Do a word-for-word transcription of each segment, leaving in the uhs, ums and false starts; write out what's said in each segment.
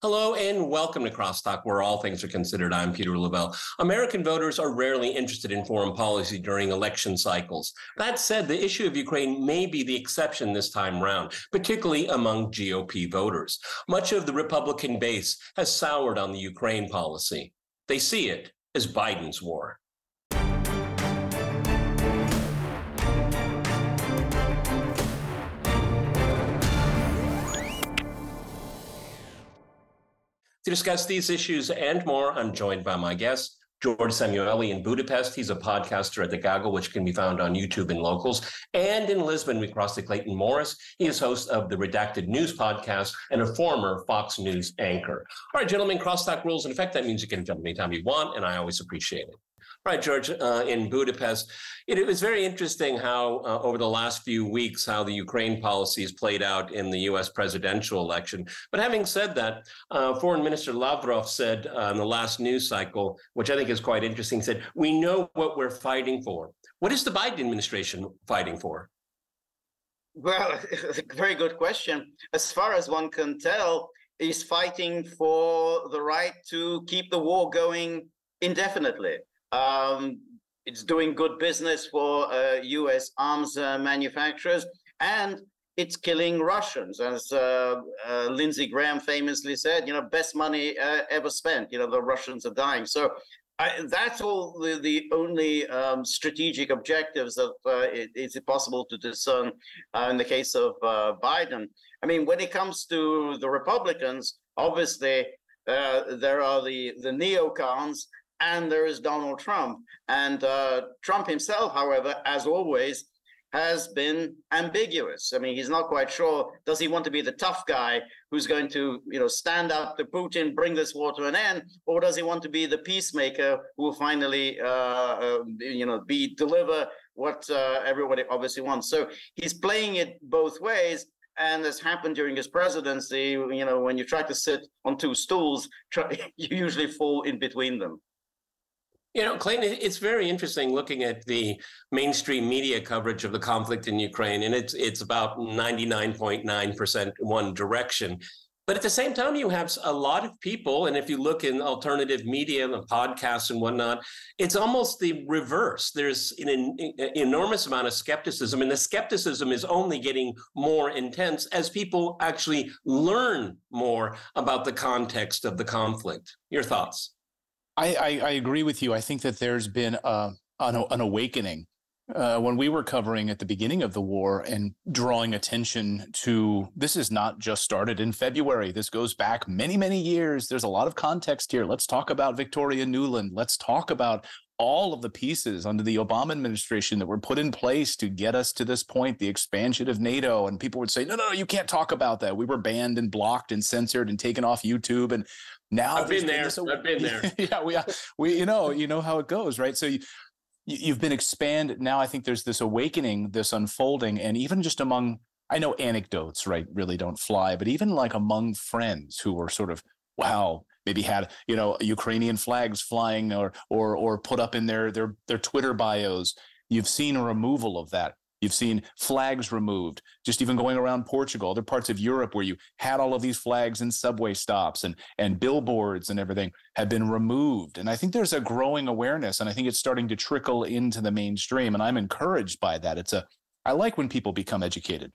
Hello and welcome to Crosstalk, where all things are considered. I'm Peter Lavelle. American voters are rarely interested in foreign policy during election cycles. That said, the issue of Ukraine may be the exception this time round, particularly among G O P voters. Much of the Republican base has soured on the Ukraine policy. They see it as Biden's war. To discuss these issues and more, I'm joined by my guest, George Samueli in Budapest. He's a podcaster at The Gaggle, which can be found on YouTube and Locals. And in Lisbon, we cross to Clayton Morris. He is host of the Redacted News podcast and a former Fox News anchor. All right, gentlemen, Crosstalk rules in effect. That means you can jump anytime you want, and I always appreciate it. All right, George, uh, in Budapest, it, it was very interesting how uh, over the last few weeks, how the Ukraine policies played out in the U S presidential election. But having said that, uh, Foreign Minister Lavrov said uh, in the last news cycle, which I think is quite interesting, said, we know what we're fighting for. What is the Biden administration fighting for? Well, very good question. As far as one can tell, he's fighting for the right to keep the war going indefinitely. Um, it's doing good business for uh, U S arms uh, manufacturers, and it's killing Russians. As uh, uh, Lindsey Graham famously said, you know, best money uh, ever spent. You know, the Russians are dying. So I, that's all the, the only um, strategic objectives that uh, it, it's possible to discern uh, in the case of uh, Biden. I mean, when it comes to the Republicans, obviously uh, there are the, the neocons, and there is Donald Trump. And uh, Trump himself, however, as always, has been ambiguous. I mean, he's not quite sure. Does he want to be the tough guy who's going to, you know, stand up to Putin, bring this war to an end, or does he want to be the peacemaker who will finally, uh, uh, you know, be deliver what uh, everybody obviously wants? So he's playing it both ways. And as happened during his presidency, you know, when you try to sit on two stools, try, you usually fall in between them. You know, Clayton, it's very interesting looking at the mainstream media coverage of the conflict in Ukraine, and it's it's about ninety-nine point nine percent one direction. But at the same time, you have a lot of people, and if you look in alternative media, the podcasts and whatnot, it's almost the reverse. There's an, an enormous amount of skepticism, and the skepticism is only getting more intense as people actually learn more about the context of the conflict. Your thoughts? I, I, I agree with you. I think that there's been a, an, an awakening. Uh, when we were covering at the beginning of the war and drawing attention to, this is not just started in February. This goes back many, many years. There's a lot of context here. Let's talk about Victoria Nuland. Let's talk about all of the pieces under the Obama administration that were put in place to get us to this point, the expansion of NATO. And people would say, no, no, no, you can't talk about that. We were banned and blocked and censored and taken off YouTube. And now I've been there. Been I've been there. yeah, we, we, you know, you know how it goes, right? So you, you've been expanded. Now I think there's this awakening, this unfolding, and even just among, I know anecdotes, right, really don't fly, but even like among friends who were sort of, wow, maybe had, you know, Ukrainian flags flying or or or put up in their their their Twitter bios. You've seen a removal of that. You've seen flags removed, just even going around Portugal, other parts of Europe where you had all of these flags in subway stops and, and billboards and everything have been removed. And I think there's a growing awareness, and I think it's starting to trickle into the mainstream. And I'm encouraged by that. It's a, I like when people become educated.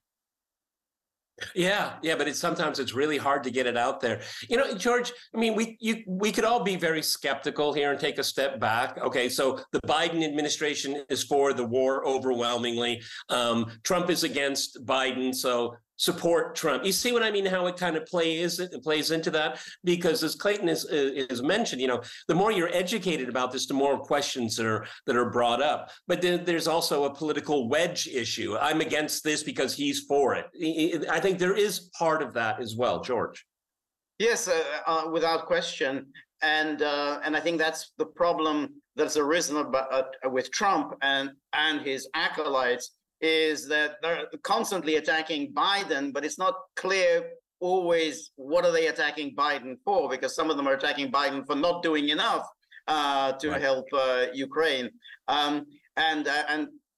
Yeah, yeah, but it's sometimes it's really hard to get it out there. You know, George, I mean, we you we could all be very skeptical here and take a step back. Okay, so the Biden administration is for the war overwhelmingly. Um, Trump is against Biden, so support Trump. You see what I mean? How it kind of plays it plays into that, because as Clayton is is mentioned, you know, the more you're educated about this, the more questions that are that are brought up. But then there's also a political wedge issue. I'm against this because he's for it. I think there is part of that as well, George. Yes, uh, uh, without question, and uh, and I think that's the problem that's arisen about, uh, with Trump and and his acolytes, is that they're constantly attacking Biden, but it's not clear always what are they attacking Biden for, because some of them are attacking Biden for not doing enough uh, to right. help uh, Ukraine. Um, and uh, and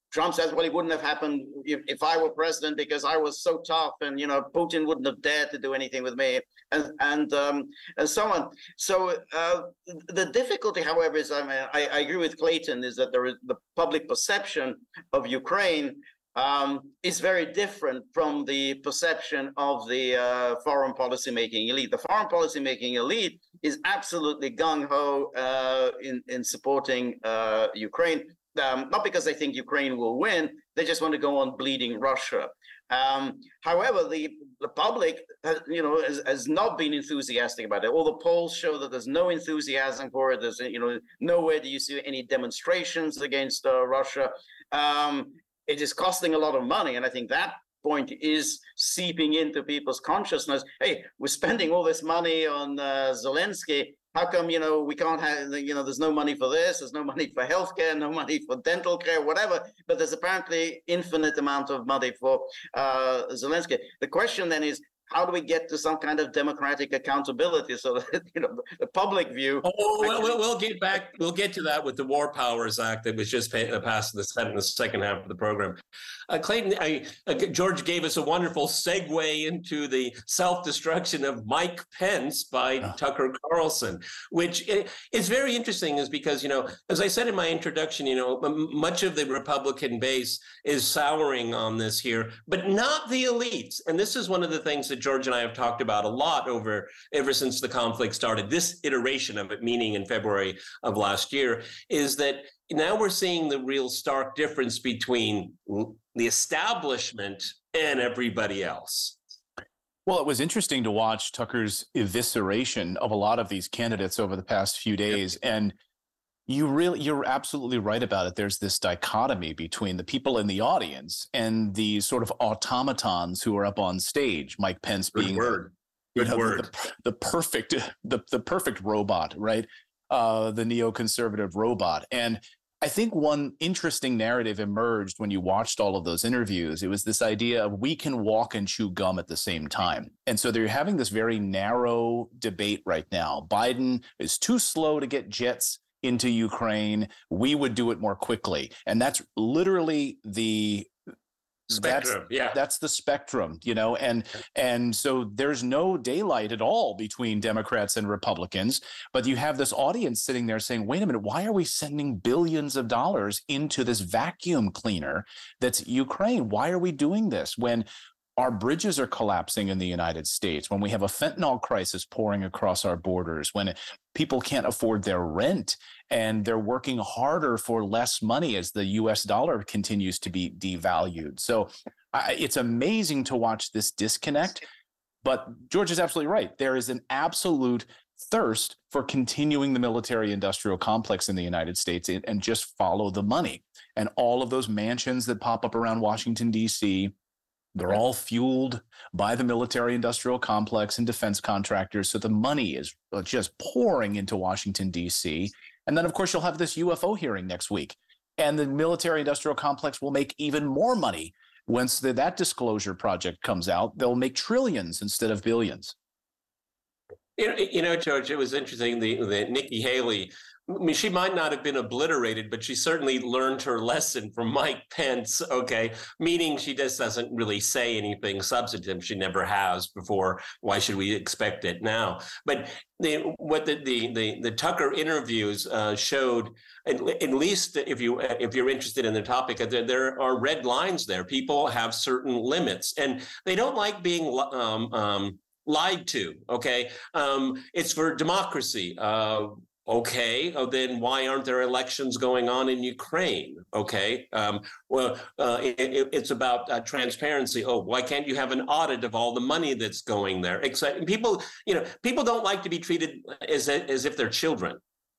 Trump says, well, it wouldn't have happened if, if I were president because I was so tough, and, you know, Putin wouldn't have dared to do anything with me, and and um, and so on. So uh, the difficulty, however, is, I mean, I, I agree with Clayton, is that there is the public perception of Ukraine um, is very different from the perception of the uh, foreign policy making elite. The foreign policy making elite is absolutely gung-ho uh, in, in supporting uh, Ukraine. Um, not because they think Ukraine will win, they just want to go on bleeding Russia. Um, however, the, the public, has, you know, has, has not been enthusiastic about it. All the polls show that there's no enthusiasm for it. There's, you know, nowhere do you see any demonstrations against uh, Russia. Um, it is costing a lot of money, and I think that point is seeping into people's consciousness. Hey, we're spending all this money on uh, Zelensky. How come, you know, we can't have, you know, there's no money for this, there's no money for healthcare, no money for dental care, whatever, but there's apparently infinite amount of money for uh, Zelensky. The question then is, how do we get to some kind of democratic accountability so that, you know, the public view? Oh, well, we'll, we'll get back. We'll get to that with the War Powers Act that was just pay, uh, passed in the Senate in the second half of the program. Uh, Clayton, I, uh, George gave us a wonderful segue into the self-destruction of Mike Pence by oh. Tucker Carlson, which is very interesting, is because, you know, as I said in my introduction, you know, much of the Republican base is souring on this here, but not the elites. And this is one of the things that George and I have talked about a lot over ever since the conflict started, this iteration of it, meaning in February of last year, is that now we're seeing the real stark difference between the establishment and everybody else. Well, it was interesting to watch Tucker's evisceration of a lot of these candidates over the past few days. Yep. And you really, you're absolutely right about it. There's this dichotomy between the people in the audience and the sort of automatons who are up on stage. Mike Pence Good being word. The, Good you know, word. The, the perfect, the, the perfect robot, right? Uh, the neoconservative robot. And I think one interesting narrative emerged when you watched all of those interviews. It was this idea of we can walk and chew gum at the same time. And so they're having this very narrow debate right now. Biden is too slow to get jets into Ukraine. We would do it more quickly. And that's literally the spectrum. That's, yeah. That's the spectrum, you know, and and so there's no daylight at all between Democrats and Republicans. But you have this audience sitting there saying, wait a minute, why are we sending billions of dollars into this vacuum cleaner that's Ukraine? Why are we doing this when our bridges are collapsing in the United States, when we have a fentanyl crisis pouring across our borders, when people can't afford their rent and they're working harder for less money as the U S dollar continues to be devalued? So uh, it's amazing to watch this disconnect. But George is absolutely right. There is an absolute thirst for continuing the military industrial complex in the United States and, and just follow the money. And all of those mansions that pop up around Washington, D C, they're all fueled by the military industrial complex and defense contractors. So the money is just pouring into Washington, D C. And then, of course, you'll have this U F O hearing next week. And the military industrial complex will make even more money once the, that disclosure project comes out. They'll make trillions instead of billions. You know, you know George, it was interesting, the, the Nikki Haley, I mean, she might not have been obliterated, but she certainly learned her lesson from Mike Pence, okay, meaning she just doesn't really say anything substantive. She never has before. Why should we expect it now? But the, what the, the, the, the Tucker interviews uh, showed, at, at least if, you, if you're interested in the topic, there, there are red lines there. People have certain limits, and they don't like being um, um, lied to, okay? Um, it's for democracy. Uh, Okay, oh, then why aren't there elections going on in Ukraine? Okay, um, well, uh, it, it's about uh, transparency. Oh, why can't you have an audit of all the money that's going there? Except people, you know, people don't like to be treated as as if they're children.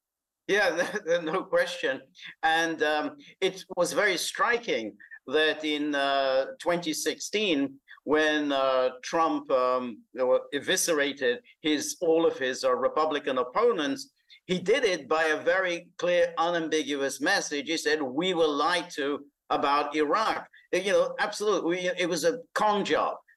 Yeah, no question. And um, it was very striking that in uh, twenty sixteen, when uh, Trump um, eviscerated his all of his uh, Republican opponents, he did it by a very clear, unambiguous message. He said, we were lied to about Iraq. You know, absolutely. We, it was a con job.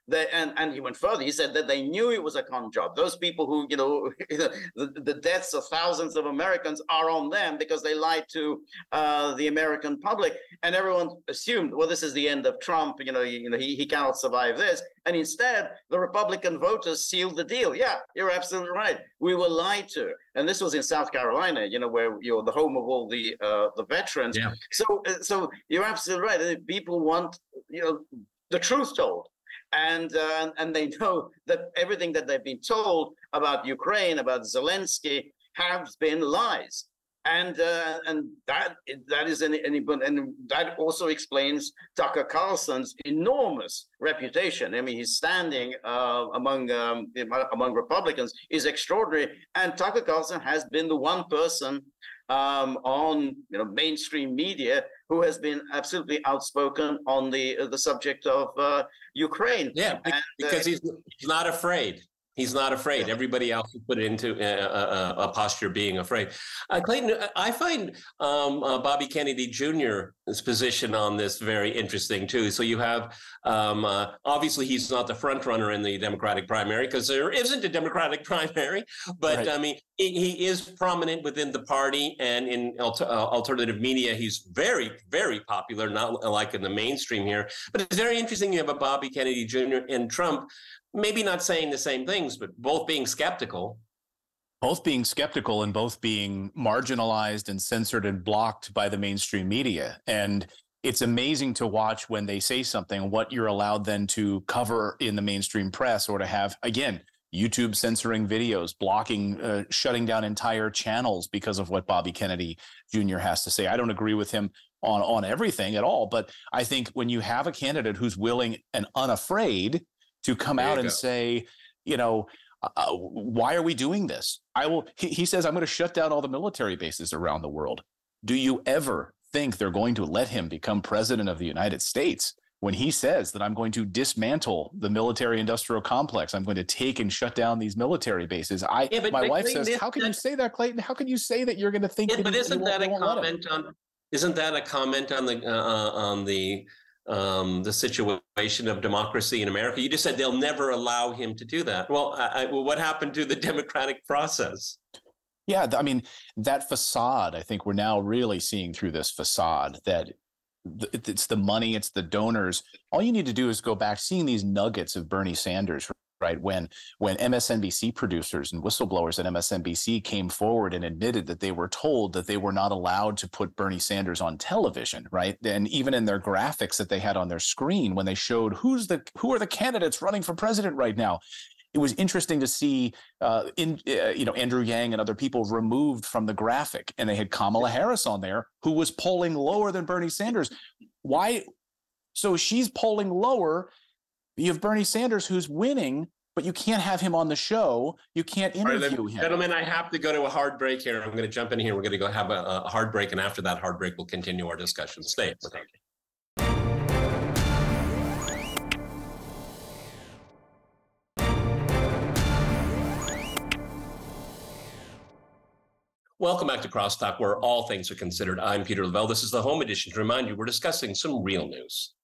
They, and, and he went further. He said that they knew it was a con job. Those people who, you know, the, the deaths of thousands of Americans are on them because they lied to uh, the American public. And everyone assumed, well, this is the end of Trump. You know, you, you know, he, he cannot survive this. And instead, the Republican voters sealed the deal. Yeah, you're absolutely right. We were lied to. And this was in South Carolina, you know, where you're the home of all the uh, the veterans. Yeah. So, so you're absolutely right. People want, you know, the truth told. And uh, and they know that everything that they've been told about Ukraine, about Zelensky, has been lies, and uh, and that that is any, any and that also explains Tucker Carlson's enormous reputation. I mean, his standing uh, among um, among Republicans is extraordinary, and Tucker Carlson has been the one person um, on you know mainstream media who has been absolutely outspoken on the uh, the subject of uh, Ukraine. Yeah, and, because uh, he's he's not afraid. He's not afraid. Yeah. Everybody else put it into a, a, a posture of being afraid. Uh, Clayton, I find um, uh, Bobby Kennedy Junior's position on this very interesting too. So you have, um, uh, obviously he's not the front runner in the Democratic primary because there isn't a Democratic primary, but right. I mean, he, he is prominent within the party, and in alter, uh, alternative media, he's very, very popular, not like in the mainstream here. But it's very interesting you have a Bobby Kennedy Junior and Trump, maybe not saying the same things, but both being skeptical. Both being skeptical and both being marginalized and censored and blocked by the mainstream media. And it's amazing to watch when they say something, what you're allowed then to cover in the mainstream press, or to have, again, YouTube censoring videos, blocking, uh, shutting down entire channels because of what Bobby Kennedy Junior has to say. I don't agree with him on, on everything at all, but I think when you have a candidate who's willing and unafraid to come there out and go. say, you know, uh, why are we doing this? I will. He, he says, I'm going to shut down all the military bases around the world. Do you ever think they're going to let him become president of the United States when he says that I'm going to dismantle the military industrial complex? I'm going to take and shut down these military bases. I, yeah, but, my but wife Clayton, says, how can that, you say that, Clayton? How can you say that you're going to think? Yeah, that but he, isn't he that a won't comment on? Isn't that a comment on the uh, on the um, the situation of democracy in America? You just said they'll never allow him to do that. Well, I, I, well, what happened to the democratic process? Yeah, I mean, that facade, I think we're now really seeing through this facade that it's the money, it's the donors. All you need to do is go back, seeing these nuggets of Bernie Sanders, right? When when M S N B C producers and whistleblowers at M S N B C came forward and admitted that they were told that they were not allowed to put Bernie Sanders on television, right? And even in their graphics that they had on their screen, when they showed who's the who are the candidates running for president right now, it was interesting to see uh, in uh, you know Andrew Yang and other people removed from the graphic, and they had Kamala Harris on there, who was polling lower than Bernie Sanders. Why? So she's polling lower. You have Bernie Sanders who's winning, but you can't have him on the show. You can't interview right, him. Gentlemen, I have to go to a hard break here. I'm going to jump in here. We're going to go have a, a hard break, and after that hard break, we'll continue our discussion. Stay with us. Welcome back to Crosstalk, where all things are considered. I'm Peter Lavelle. This is the home edition. To remind you, we're discussing some real news.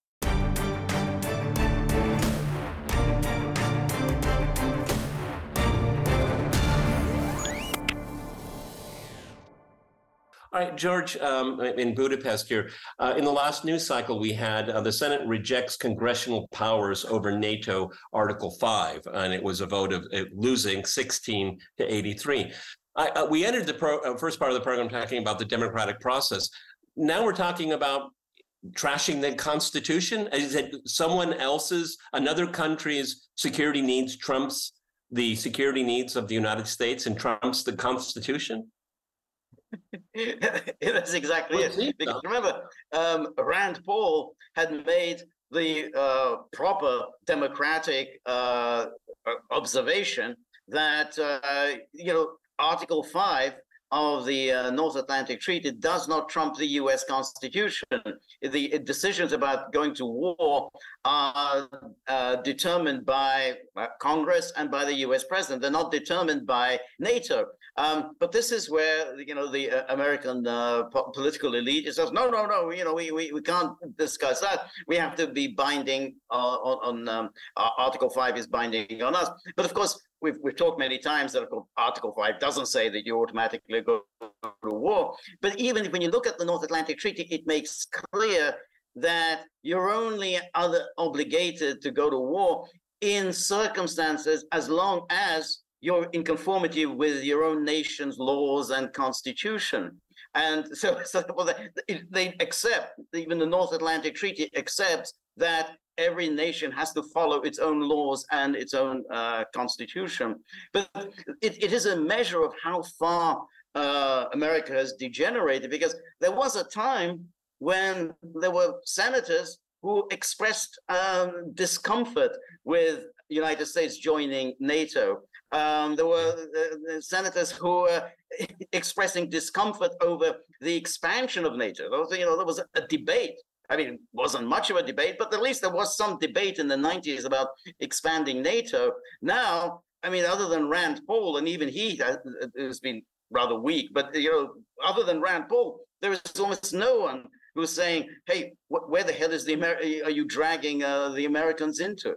All right, George, um, in Budapest here, uh, in the last news cycle, we had uh, the Senate rejects congressional powers over NATO Article five, and it was a vote of uh, losing sixteen to eighty-three. I, uh, we entered the pro, uh, first part of the program talking about the democratic process. Now we're talking about trashing the Constitution. Is it someone else's, another country's security needs trumps the security needs of the United States and trumps the Constitution? That's exactly it. Because remember, um, Rand Paul had made the uh, proper democratic uh, observation that, uh, you know, Article five of the uh, North Atlantic Treaty does not trump the U S Constitution. The decisions about going to war are uh, determined by uh, Congress and by the U S president. They're not determined by NATO. Um, but this is where, you know, the uh, American uh, po- political elite says, no, no, no, you know, we, we, we can't discuss that. We have to be binding uh, on, on um, Article five is binding on us. But of course, we've, we've talked many times that Article five doesn't say that you automatically go to war. But even when you look at the North Atlantic Treaty, it makes clear that you're only other obligated to go to war in circumstances as long as you're in conformity with your own nation's laws and constitution. And so, so well, they, they accept, even the North Atlantic Treaty accepts that every nation has to follow its own laws and its own uh, constitution. But it, it is a measure of how far uh, America has degenerated, because there was a time when there were senators who expressed um, discomfort with the United States joining NATO. Um, there were uh, senators who were expressing discomfort over the expansion of NATO. There was, you know, there was a, a debate. I mean, it wasn't much of a debate, but at least there was some debate in the nineties about expanding NATO. Now, I mean, other than Rand Paul, and even he has, has been rather weak, but, you know, other than Rand Paul, there is almost no one who's saying, hey, wh- where the hell is the Amer- are you dragging uh, the Americans into?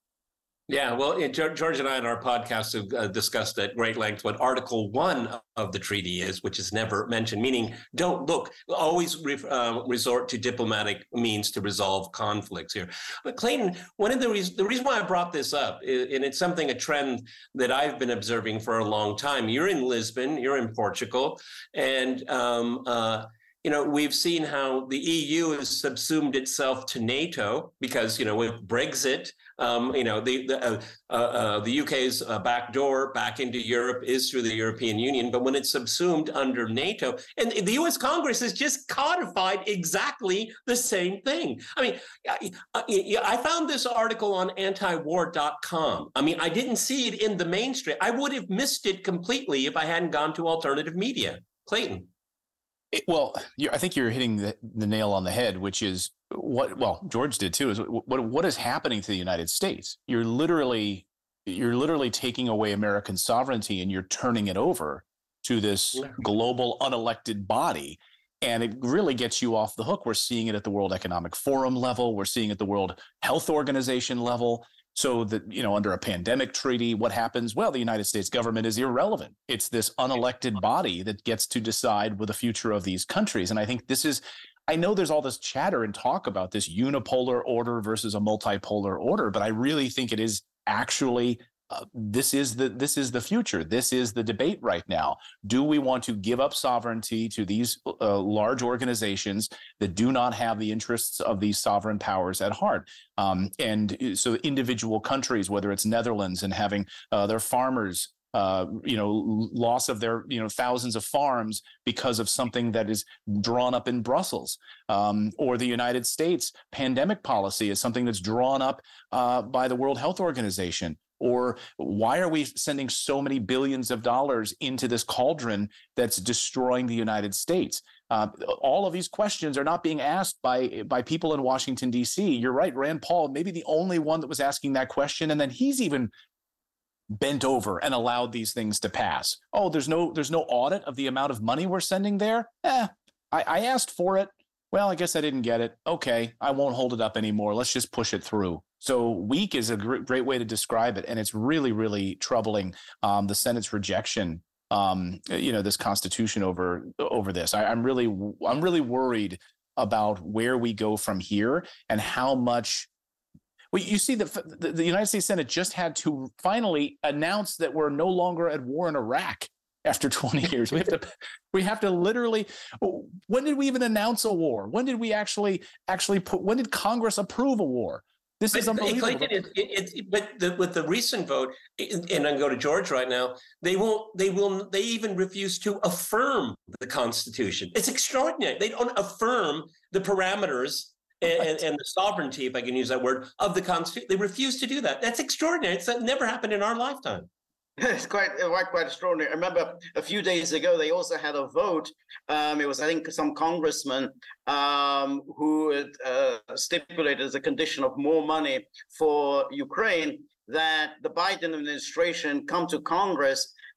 Yeah, well, George and I in our podcast have uh, discussed at great length what Article One of the treaty is, which is never mentioned, meaning don't look, always re- uh, resort to diplomatic means to resolve conflicts here. But Clayton, one of the reasons, the reason why I brought this up, is, and it's something, a trend that I've been observing for a long time. You're in Lisbon, you're in Portugal, and um, uh, you know, we've seen how the E U has subsumed itself to NATO because, you know, with Brexit, um, you know, the the, uh, uh, uh, the U K's uh, back door back into Europe is through the European Union. But when it's subsumed under NATO, and the U S Congress has just codified exactly the same thing. I mean, I, I found this article on anti war dot com. I mean, I didn't see it in the mainstream. I would have missed it completely if I hadn't gone to alternative media. Clayton. It, well, I think you're hitting the, the nail on the head, which is what, well, George did too, is what, what is happening to the United States? You're literally, you're literally taking away American sovereignty and you're turning it over to this global unelected body. And it really gets you off the hook. We're seeing it at the World Economic Forum level. We're seeing it at the World Health Organization level. So that, you know, under a pandemic treaty, what happens? Well, the United States government is irrelevant. It's this unelected body that gets to decide with the future of these countries. And I think this is, I know there's all this chatter and talk about this unipolar order versus a multipolar order, but I really think it is actually, uh, this is the this is the future. This is the debate right now. Do we want to give up sovereignty to these uh, large organizations that do not have the interests of these sovereign powers at heart? Um, and so individual countries, whether it's Netherlands and having uh, their farmers, uh, you know, loss of their, you know, thousands of farms because of something that is drawn up in Brussels, um, or the United States pandemic policy is something that's drawn up uh, by the World Health Organization. Or why are we sending so many billions of dollars into this cauldron that's destroying the United States? Uh, all of these questions are not being asked by, by people in Washington, D C. You're right, Rand Paul, maybe the only one that was asking that question. And then he's even bent over and allowed these things to pass. Oh, there's no there's no audit of the amount of money we're sending there? Eh, I, I asked for it. Well, I guess I didn't get it. Okay, I won't hold it up anymore. Let's just push it through. So weak is a great, great way to describe it. And it's really, really troubling, um, the Senate's rejection, um, you know, this Constitution over over this. I, I'm really, I'm really worried about where we go from here and how much. Well, you see, the, the, the United States Senate just had to finally announce that we're no longer at war in Iraq. After twenty years, we have to, we have to literally. When did we even announce a war? When did we actually, actually put? When did Congress approve a war? This is unbelievable. It, it, it, but the, with the recent vote, and I go to George right now, they won't. They will. They even refuse to affirm the Constitution. It's extraordinary. They don't affirm the parameters and, and, and the sovereignty, if I can use that word, of the Constitution. They refuse to do that. That's extraordinary. It's that never happened in our lifetime. It's quite, quite, quite extraordinary. I remember a few days ago, they also had a vote. Um, it was, I think, some congressman um, who had, uh, stipulated as a condition of more money for Ukraine that the Biden administration come to Congress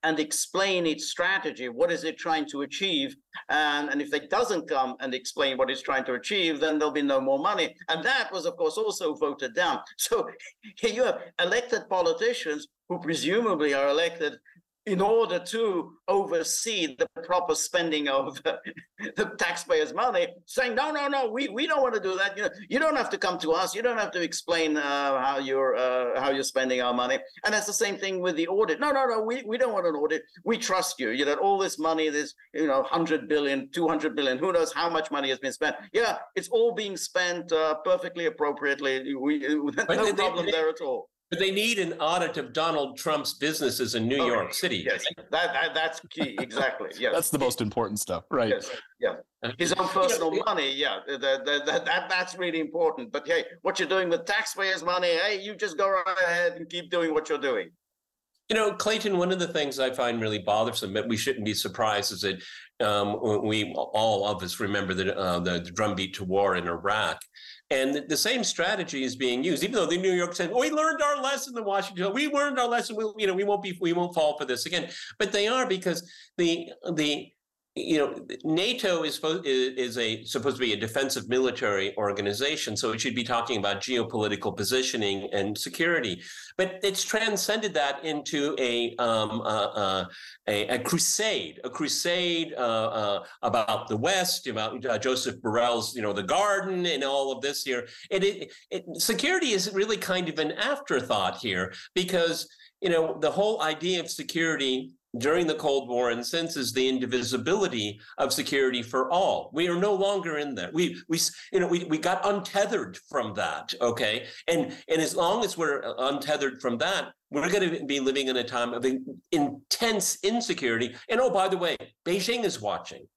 and explain its strategy. What is it trying to achieve? And, and if it doesn't come and explain what it's trying to achieve, then there'll be no more money. And that was, of course, also voted down. So here you have elected politicians who presumably are elected in order to oversee the proper spending of uh, the taxpayers' money, saying, no, no, no, we, we don't want to do that. You know, you don't have to come to us. You don't have to explain uh, how you're uh, how you're spending our money. And that's the same thing with the audit. No, no, no, we, we don't want an audit. We trust you. You know, all this money, this, you know, one hundred billion, two hundred billion, who knows how much money has been spent. Yeah, it's all being spent uh, perfectly appropriately. We, no they, problem they, there at all. But they need an audit of Donald Trump's businesses in New okay. York City. Yes, that, that that's key. Exactly. Yes, that's the most important stuff, right? Yes. Yeah, his own personal you know, money. Yeah, that, that, that, that that's really important. But hey, what you're doing with taxpayers' money, hey, you just go right ahead and keep doing what you're doing. You know, Clayton, one of the things I find really bothersome, but we shouldn't be surprised, is that um, we all of us remember the, uh, the drumbeat to war in Iraq. And the same strategy is being used, even though the New York said, "We learned our lesson in Washington. We learned our lesson. We, you know, we won't be, we won't fall for this again." But they are, because the the you know NATO is supposed is a supposed to be a defensive military organization, so it should be talking about geopolitical positioning and security. But it's transcended that into a um, uh, uh, a, a crusade, a crusade uh, uh, about the West, about uh, Joseph Borrell's, you know, the garden and all of this here. It, it, it, security is really kind of an afterthought here, because, you know, the whole idea of security during the Cold War and since is the indivisibility of security for all. We are no longer in that. We, we, you know, we, we got untethered from that. Okay, and and as long as we're untethered from that, we're going to be living in a time of intense insecurity. And oh, by the way, Beijing is watching.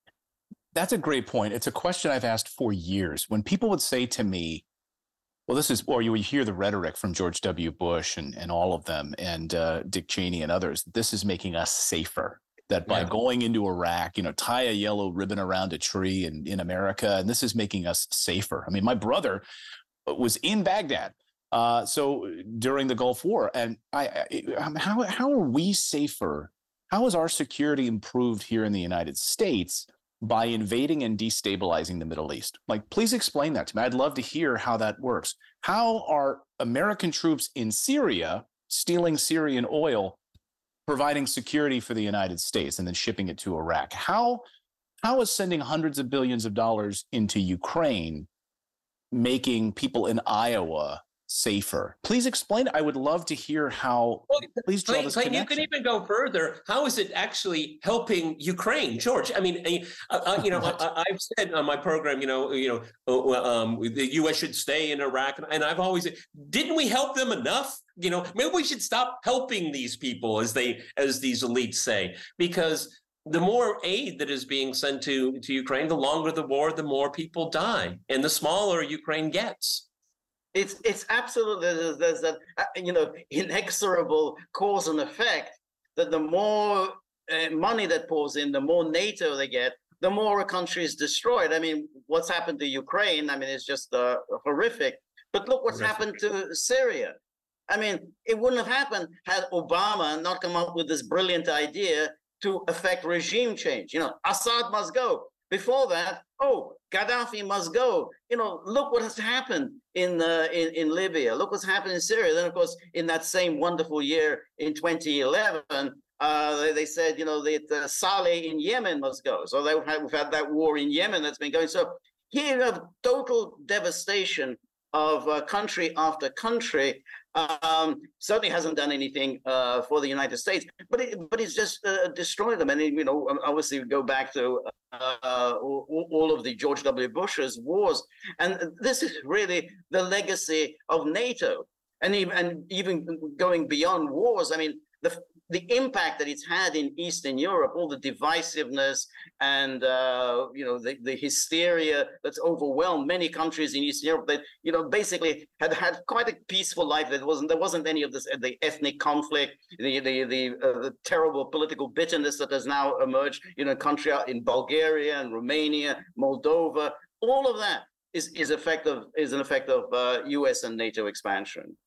That's a great point. It's a question I've asked for years. When people would say to me, well, this is, or you would hear the rhetoric from George W. Bush and, and all of them, and uh, Dick Cheney and others, this is making us safer. That by yeah. going into Iraq, you know, tie a yellow ribbon around a tree in, in America, and this is making us safer. I mean, my brother was in Baghdad, uh, so during the Gulf War, and I, I, how how are we safer? How is our security improved here in the United States by invading and destabilizing the Middle East? Like, please explain that to me. I'd love to hear how that works. How are American troops in Syria stealing Syrian oil, providing security for the United States, and then shipping it to Iraq? How, how is sending hundreds of billions of dollars into Ukraine making people in Iowa safer? Please explain. I would love to hear how. Well, please draw this connection. You can even go further. How is it actually helping Ukraine, George? I mean, uh, you know, I, I've said on my program, you know, you know, um, the U S should stay in Iraq, and I've always said, didn't we help them enough? You know, maybe we should stop helping these people, as they, as these elites say, because the more aid that is being sent to to Ukraine, the longer the war, the more people die, and the smaller Ukraine gets. It's it's absolutely, there's, there's that, you know, inexorable cause and effect, that the more uh, money that pours in, the more NATO they get, the more a country is destroyed. I mean, what's happened to Ukraine, I mean, it's just uh, horrific. But look what's horrific. happened to Syria. I mean, it wouldn't have happened had Obama not come up with this brilliant idea to affect regime change. You know, Assad must go. Before that, oh, Gaddafi must go. You know, look what has happened in, uh, in in Libya. Look what's happened in Syria. Then, of course, in that same wonderful year in twenty eleven, uh, they, they said, you know, that uh, Saleh in Yemen must go. So they, we've, had, we've had that war in Yemen that's been going. So here you have total devastation of uh, country after country. Um, certainly hasn't done anything uh, for the United States, but it, but it's just uh, destroyed them. And you know, obviously, we go back to uh, all, all of the George W. Bush's wars, and this is really the legacy of NATO. And even and even going beyond wars, I mean, the the impact that it's had in Eastern Europe, all the divisiveness and uh, you know the, the hysteria that's overwhelmed many countries in Eastern Europe that you know basically had had quite a peaceful life. There wasn't there wasn't any of this the ethnic conflict, the the the, uh, the terrible political bitterness that has now emerged. You know, country in Bulgaria and Romania, Moldova, all of that is is effect of is an effect of uh, U S and NATO expansion.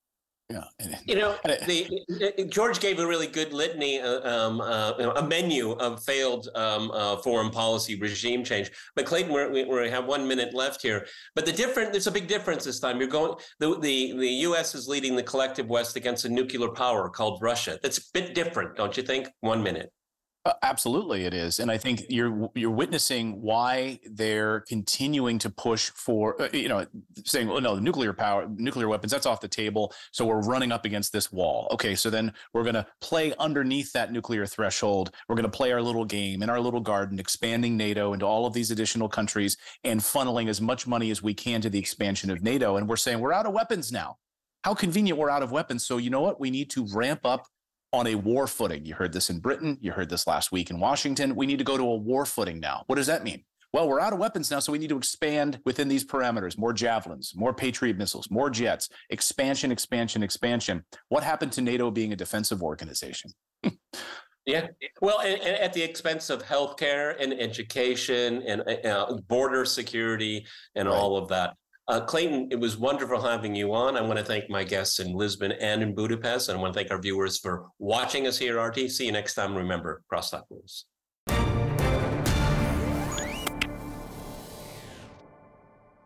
Yeah. You know, the, George gave a really good litany, uh, um, uh, you know, a menu of failed um, uh, foreign policy regime change. But Clayton, we're, we we have one minute left here. But the different, there's a big difference this time. You're going, the, the, the U S is leading the collective West against a nuclear power called Russia. That's a bit different, don't you think? One minute. Uh, absolutely, it is, and I think you're you're witnessing why they're continuing to push for, uh, you know, saying, "Well, no, the nuclear power, nuclear weapons, that's off the table." So we're running up against this wall. Okay, so then we're going to play underneath that nuclear threshold. We're going to play our little game in our little garden, expanding NATO into all of these additional countries and funneling as much money as we can to the expansion of NATO. And we're saying we're out of weapons now. How convenient we're out of weapons. So you know what? We need to ramp up on a war footing. You heard this in Britain. You heard this last week in Washington. We need to go to a war footing now. What does that mean? Well, we're out of weapons now, so we need to expand within these parameters. More javelins, more Patriot missiles, more jets, expansion, expansion, expansion. What happened to NATO being a defensive organization? Yeah, well, and, and at the expense of healthcare and education and uh, border security and right. all of that. Uh, Clayton, it was wonderful having you on. I want to thank my guests in Lisbon and in Budapest. And I want to thank our viewers for watching us here at R T. See you next time. Remember, cross talk rules.